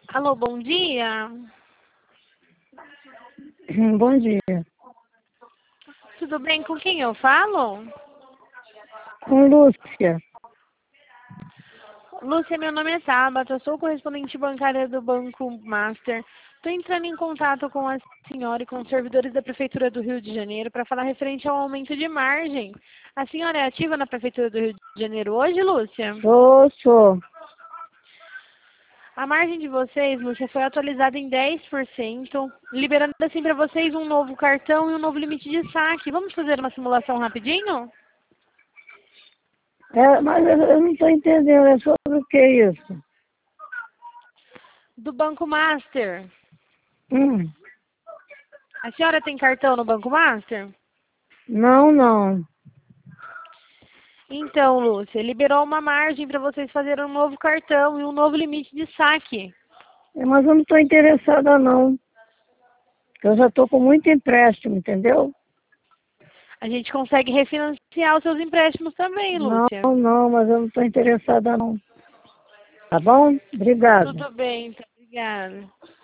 Alô, bom dia. Bom dia. Tudo bem? Com quem eu falo? Com Lúcia. Lúcia, meu nome é Tabata, eu sou correspondente bancária do Banco Master. Estou entrando em contato com a senhora e com os servidores da Prefeitura do Rio de Janeiro para falar referente ao aumento de margem. A senhora é ativa na Prefeitura do Rio de Janeiro hoje, Lúcia? Sou. A margem de vocês, Lúcia, foi atualizada em 10%, liberando assim para vocês um novo cartão e um novo limite de saque. Vamos fazer uma simulação rapidinho? Mas eu não estou entendendo. É sobre o que isso? Do Banco Master. Hum, A senhora tem cartão no Banco Master? não. Então, Lúcia, liberou uma margem para vocês fazerem um novo cartão e um novo limite de saque. Mas eu não estou interessada, não. Eu já estou com muito empréstimo, entendeu? A gente consegue refinanciar os seus empréstimos também, Lúcia. Não, mas eu não estou interessada, não. Tá bom? Obrigada. Tudo bem, tá? Obrigada.